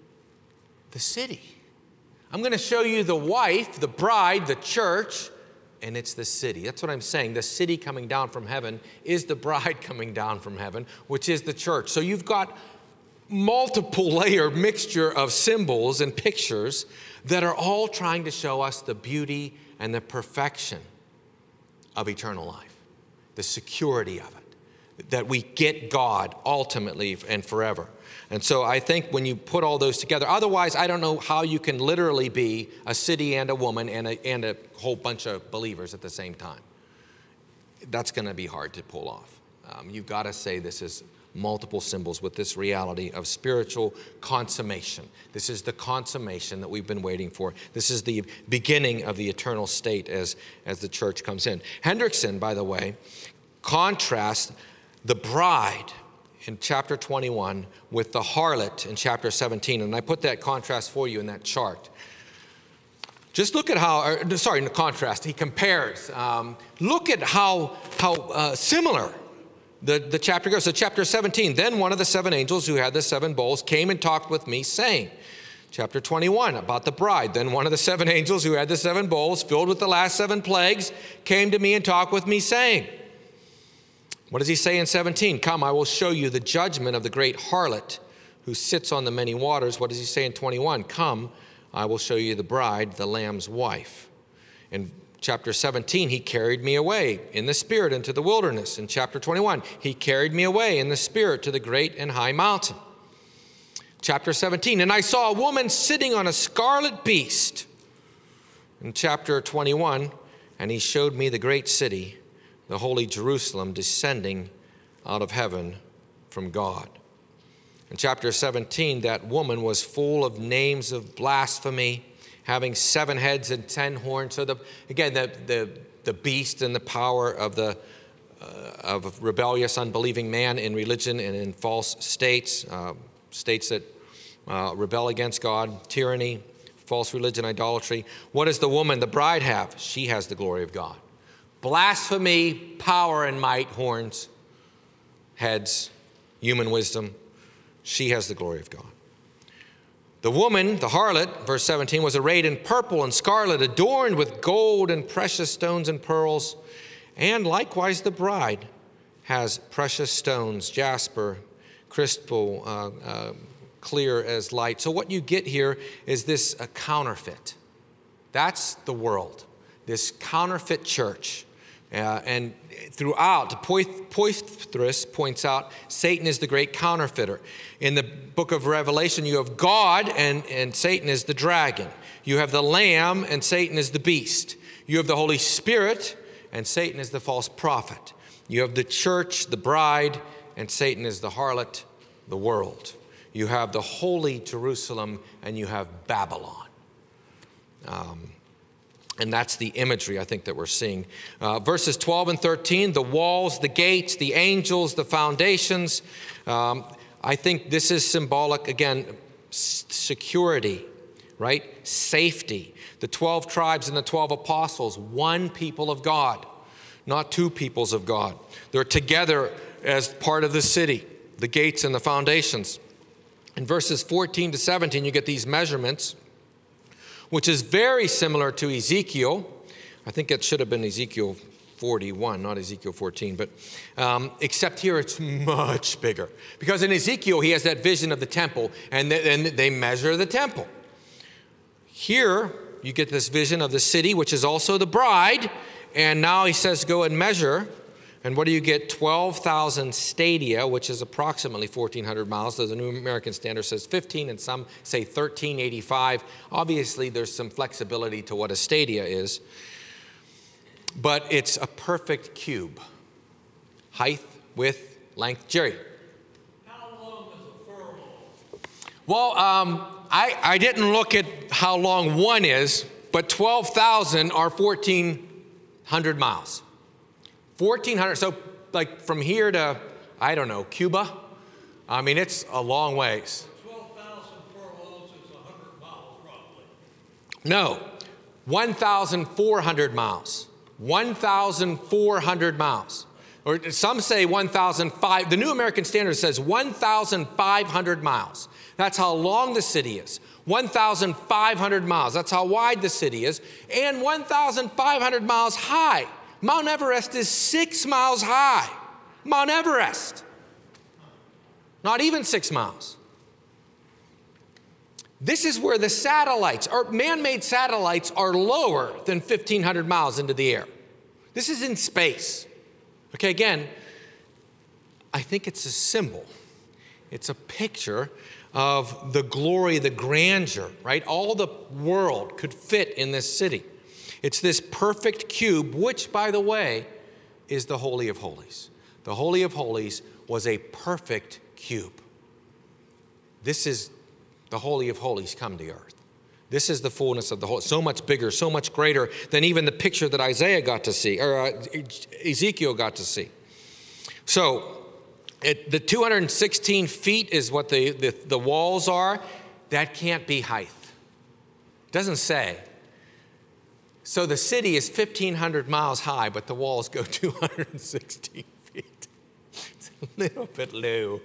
S1: the city. I'm going to show you the wife, the bride, the church, and it's the city. That's what I'm saying. The city coming down from heaven is the bride coming down from heaven, which is the church. So you've got multiple layer mixture of symbols and pictures that are all trying to show us the beauty and the perfection of eternal life, the security of it, that we get God ultimately and forever. And so I think when you put all those together, otherwise I don't know how you can literally be a city and a woman and a, and a whole bunch of believers at the same time. That's going to be hard to pull off. Um, you've got to say this is multiple symbols with this reality of spiritual consummation. This is the consummation that we've been waiting for. This is the beginning of the eternal state as, as the church comes in. Hendrickson, by the way, contrasts the bride in chapter twenty-one with the harlot in chapter seventeen. And I put that contrast for you in that chart. Just look at how, or, sorry, in the contrast, he compares. Um, look at how, how uh, similar The, the chapter goes. So chapter seventeen, then one of the seven angels who had the seven bowls came and talked with me, saying, chapter twenty-one, about the bride, then one of the seven angels who had the seven bowls filled with the last seven plagues came to me and talked with me, saying, what does he say in seventeen? Come, I will show you the judgment of the great harlot who sits on the many waters. What does he say in twenty-one? Come, I will show you the bride, the Lamb's wife. And chapter seventeen, he carried me away in the Spirit into the wilderness. In chapter twenty-one, he carried me away in the Spirit to the great and high mountain. Chapter seventeen, and I saw a woman sitting on a scarlet beast. In chapter twenty-one, and he showed me the great city, the holy Jerusalem, descending out of heaven from God. In chapter seventeen, that woman was full of names of blasphemy, having seven heads and ten horns. So the, again, the, the, the beast and the power of the uh, of rebellious, unbelieving man in religion and in false states, uh, states that uh, rebel against God, tyranny, false religion, idolatry. What does the woman, the bride, have? She has the glory of God. Blasphemy, power and might, horns, heads, human wisdom. She has the glory of God. The woman, the harlot, verse seventeen, was arrayed in purple and scarlet, adorned with gold and precious stones and pearls. And likewise the bride has precious stones, jasper, crystal, uh, uh, clear as light. So what you get here is this uh, counterfeit. That's the world, this counterfeit church. Uh, and throughout, Poythress points out, Satan is the great counterfeiter. In the book of Revelation, you have God and, and Satan is the dragon. You have the Lamb and Satan is the beast. You have the Holy Spirit and Satan is the false prophet. You have the church, the bride, and Satan is the harlot, the world. you have the holy Jerusalem, and you have Babylon. Um, and that's the imagery, I think, that we're seeing. Uh, verses twelve and thirteen, the walls, the gates, the angels, the foundations. Um, I think this is symbolic, again, s- security, right? Safety. The twelve tribes and the twelve apostles, one people of God, not two peoples of God. They're together as part of the city, the gates and the foundations. In verses fourteen to seventeen, you get these measurements, which is very similar to Ezekiel. I think it should have been Ezekiel forty-one, not Ezekiel fourteen, but um, except here it's much bigger. Because in Ezekiel, he has that vision of the temple, and they, and they measure the temple. Here, you get this vision of the city, which is also the bride, and now he says, go and measure. And what do you get? twelve thousand stadia, which is approximately fourteen hundred miles. So the New American Standard says fifteen, and some say thirteen eighty-five. Obviously, there's some flexibility to what a stadia is. But it's a perfect cube. Height, width, length. Jerry.
S4: How long is a furlong?
S1: Well, um, I, I didn't look at how long one is, but twelve thousand are fourteen hundred miles. fourteen hundred, so like from here to, I don't know, Cuba. I mean, it's a long ways.
S4: twelve thousand furlongs is one hundred miles roughly.
S1: No, one thousand four hundred miles. one thousand four hundred miles. Or some say one thousand five. The New American Standard says one thousand five hundred miles. That's how long the city is. one thousand five hundred miles. That's how wide the city is. And one thousand five hundred miles high. Mount Everest is six miles high. Mount Everest. Not even six miles. This is where the satellites, or man-made satellites, are lower than fifteen hundred miles into the air. This is in space. Okay, again, I think it's a symbol. It's a picture of the glory, the grandeur, right? All the world could fit in this city. It's this perfect cube, which, by the way, is the Holy of Holies. The Holy of Holies was a perfect cube. This is the Holy of Holies come to earth. This is the fullness of the whole, so much bigger, so much greater than even the picture that Isaiah got to see, or uh, Ezekiel got to see. So it, the two hundred sixteen feet is what the, the, the walls are. That can't be height. It doesn't say. So the city is fifteen hundred miles high, but the walls go two hundred sixteen feet. It's a little bit low.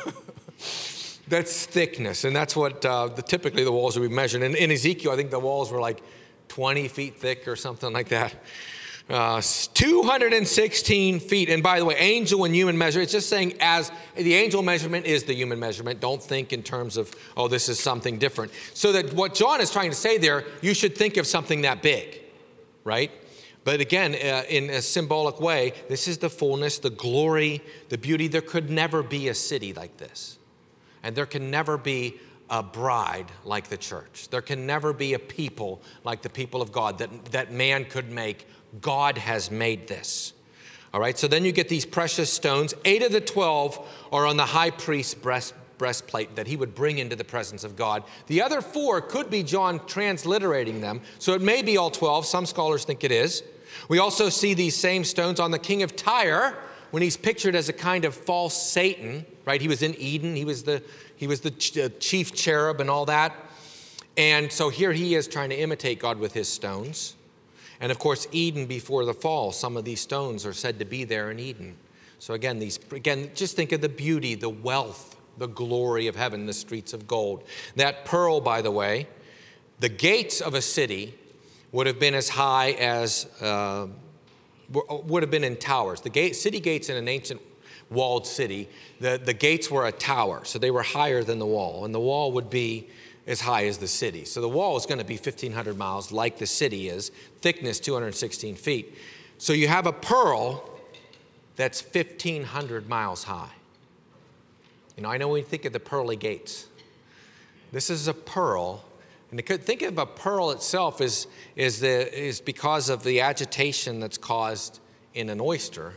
S1: That's thickness, and that's what uh, the, typically the walls would be measured. And in Ezekiel, I think the walls were like twenty feet thick or something like that. Uh, two hundred sixteen feet. And by the way, angel and human measure, it's just saying as the angel measurement is the human measurement. Don't think in terms of, oh, this is something different. So that what John is trying to say there, you should think of something that big, right? But again, uh, in a symbolic way, this is the fullness, the glory, the beauty. There could never be a city like this. And there can never be a bride like the church. There can never be a people like the people of God that, that man could make. God has made this. All right, so then you get these precious stones. Eight of the twelve are on the high priest's breast, breastplate that he would bring into the presence of God. The other four could be John transliterating them. So it may be all twelve. Some scholars think it is. We also see these same stones on the king of Tyre, when he's pictured as a kind of false Satan, right? He was in Eden. He was the he was the chief cherub and all that. And so here he is trying to imitate God with his stones. And of course, Eden before the fall, some of these stones are said to be there in Eden. So again, these again, just think of the beauty, the wealth, the glory of heaven, the streets of gold. That pearl, by the way, the gates of a city would have been as high as uh, would have been in towers. The gate, city gates in an ancient walled city, the, the gates were a tower, so they were higher than the wall, and the wall would be as high as the city. So the wall is going to be fifteen hundred miles like the city is, thickness two hundred sixteen feet. So you have a pearl that's fifteen hundred miles high. You know, I know when you think of the pearly gates. This is a pearl. And to think of a pearl itself is, is, the, is because of the agitation that's caused in an oyster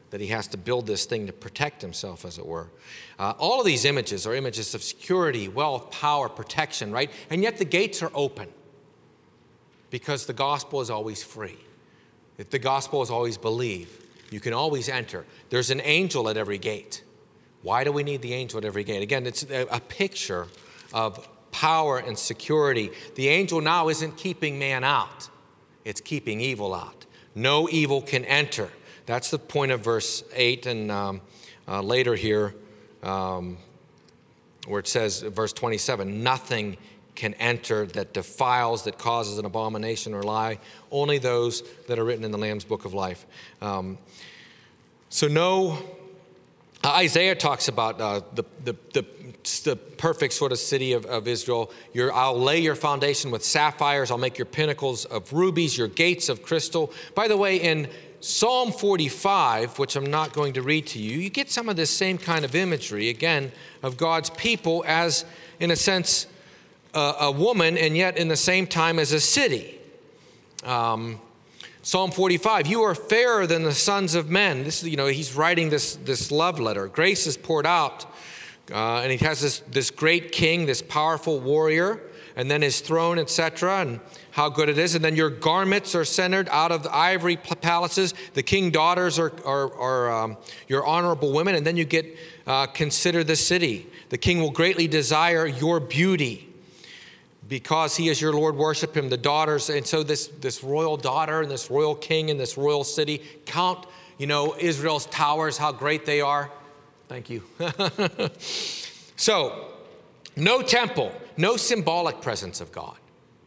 S1: that he has to build this thing to protect himself, as it were. Uh, all of these images are images of security, wealth, power, protection, right? And yet the gates are open because the gospel is always free. If the gospel is always believed, you can always enter. There's an angel at every gate. Why do we need the angel at every gate? Again, it's a, a picture of power and security. The angel now isn't keeping man out. It's keeping evil out. No evil can enter. That's the point of verse eight, and um, uh, later here, um, where it says, verse twenty-seven, nothing can enter that defiles, that causes an abomination or lie. Only those that are written in the Lamb's Book of Life. Um, so no, uh, Isaiah talks about uh, the, the, the, the perfect sort of city of, of Israel. Your, I'll lay your foundation with sapphires. I'll make your pinnacles of rubies, your gates of crystal. By the way, in Psalm forty-five, which I'm not going to read to you, you get some of this same kind of imagery, again, of God's people as, in a sense, a, a woman, and yet in the same time as a city. Um, Psalm forty-five, you are fairer than the sons of men. This is, you know, he's writing this, this love letter. Grace is poured out, uh, and he has this, this great king, this powerful warrior, and then his throne, et cetera, and how good it is. And then your garments are centered out of the ivory palaces. The king daughters are, are, are um, your honorable women. And then you get, uh, consider the city. The king will greatly desire your beauty. Because he is your Lord, worship him. The daughters, and so this, this royal daughter and this royal king in this royal city, count, you know, Israel's towers, how great they are. Thank you. So, no temple, no symbolic presence of God.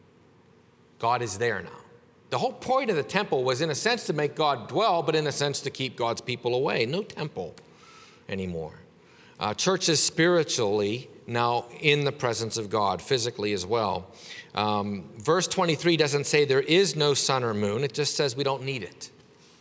S1: God is there now. The whole point of the temple was, in a sense, to make God dwell, but in a sense to keep God's people away. No temple anymore. Uh, church is spiritually now in the presence of God, physically as well. Um, verse twenty-three doesn't say there is no sun or moon. It just says we don't need it.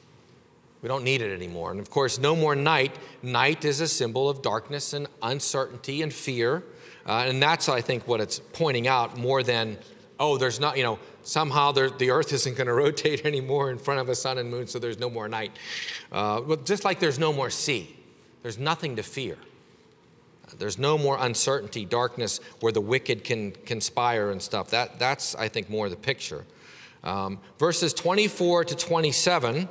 S1: We don't need it anymore. And of course, no more night. Night is a symbol of darkness and uncertainty and fear. Uh, and that's, I think, what it's pointing out more than, oh, there's not, you know, somehow there, the earth isn't going to rotate anymore in front of a sun and moon, so there's no more night. Uh, but just like there's no more sea, there's nothing to fear. There's no more uncertainty, darkness where the wicked can conspire and stuff. That, that's, I think, more the picture. Um, verses twenty-four to twenty-seven,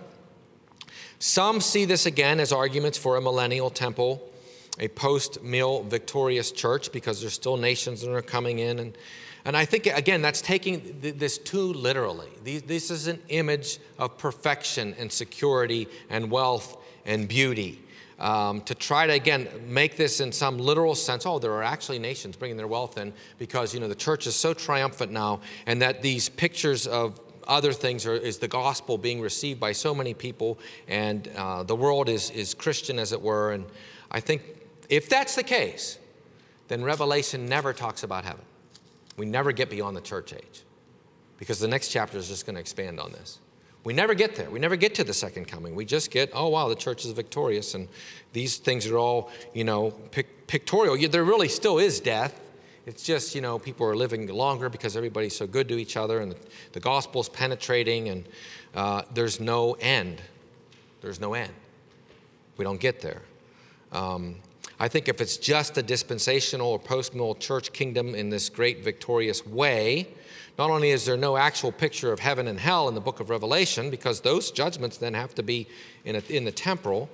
S1: some see this again as arguments for a millennial temple, a post-mill victorious church, because there's still nations that are coming in. And, and I think, again, that's taking this too literally. This is an image of perfection and security and wealth and beauty. Um, to try to, again, make this in some literal sense, oh, there are actually nations bringing their wealth in because, you know, the church is so triumphant now, and that these pictures of other things are, is the gospel being received by so many people, and uh, the world is, is Christian, as it were. And I think if that's the case, then Revelation never talks about heaven. We never get beyond the church age, because the next chapter is just going to expand on this. We never get there. We never get to the second coming. We just get, oh, wow, the church is victorious. And these things are all, you know, pic- pictorial. There really still is death. It's just, you know, people are living longer because everybody's so good to each other. And the, the gospel's penetrating. And uh, there's no end. There's no end. We don't get there. Um, I think if it's just a dispensational or post-mill church kingdom in this great victorious way, not only is there no actual picture of heaven and hell in the book of Revelation, because those judgments then have to be in, a, in the temporal,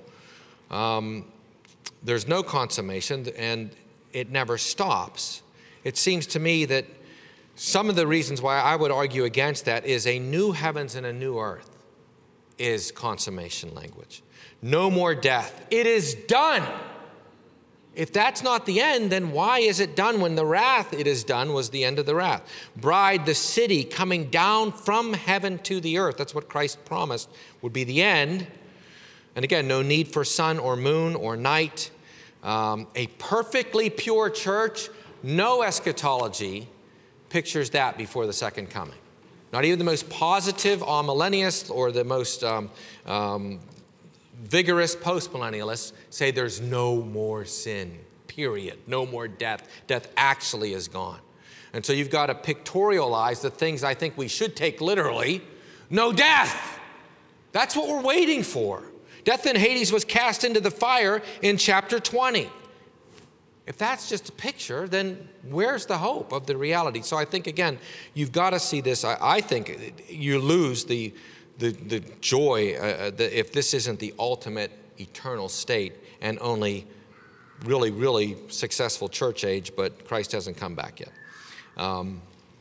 S1: um, there's no consummation, and it never stops. It seems to me that some of the reasons why I would argue against that is a new heavens and a new earth is consummation language. No more death. It is done. If that's not the end, then why is it done when the wrath it is done was the end of the wrath? Bride, the city coming down from heaven to the earth. That's what Christ promised would be the end. And again, no need for sun or moon or night. Um, a perfectly pure church, no eschatology pictures that before the second coming. Not even the most positive amillennialists or the most um, um, vigorous postmillennialists say there's no more sin, period. No more death. Death actually is gone. And so you've got to pictorialize the things I think we should take literally. No death. That's what we're waiting for. Death and Hades was cast into the fire in chapter twenty. If that's just a picture, then where's the hope of the reality? So I think, again, you've got to see this. I, I think you lose the, the, the joy uh, the, if this isn't the ultimate eternal state and only really, really successful church age, but Christ hasn't come back yet. Um,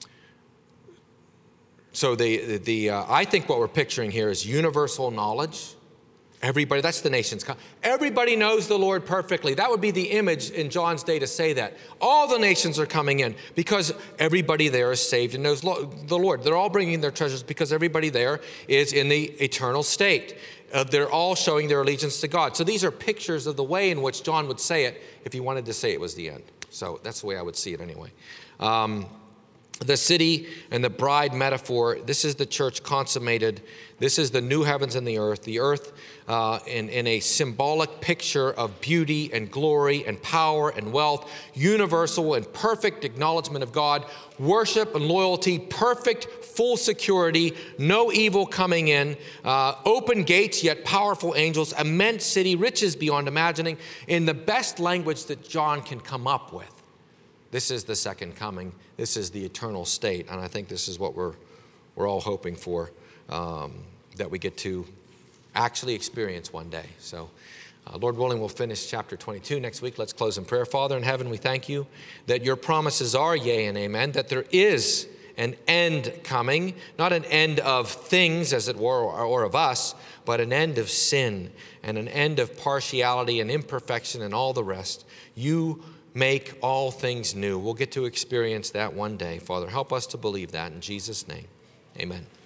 S1: so the, the uh, I think what we're picturing here is universal knowledge. Everybody, that's the nations. Everybody knows the Lord perfectly. That would be the image in John's day to say that. All the nations are coming in because everybody there is saved and knows the Lord. They're all bringing their treasures because everybody there is in the eternal state. Uh, they're all showing their allegiance to God. So these are pictures of the way in which John would say it if he wanted to say it was the end. So that's the way I would see it anyway. Um, The city and the bride metaphor, this is the church consummated. This is the new heavens and the earth. The earth uh, in, in a symbolic picture of beauty and glory and power and wealth, universal and perfect acknowledgement of God, worship and loyalty, perfect full security, no evil coming in, uh, open gates yet powerful angels, immense city, riches beyond imagining, in the best language that John can come up with. This is the second coming. This is the eternal state. And I think this is what we're we're all hoping for, um, that we get to actually experience one day. So, uh, Lord willing, we'll finish chapter twenty-two next week. Let's close in prayer. Father in heaven, we thank you that your promises are yea and amen, that there is an end coming, not an end of things, as it were, or, or of us, but an end of sin and an end of partiality and imperfection and all the rest. You make all things new. We'll get to experience that one day. Father, help us to believe that in Jesus' name. Amen.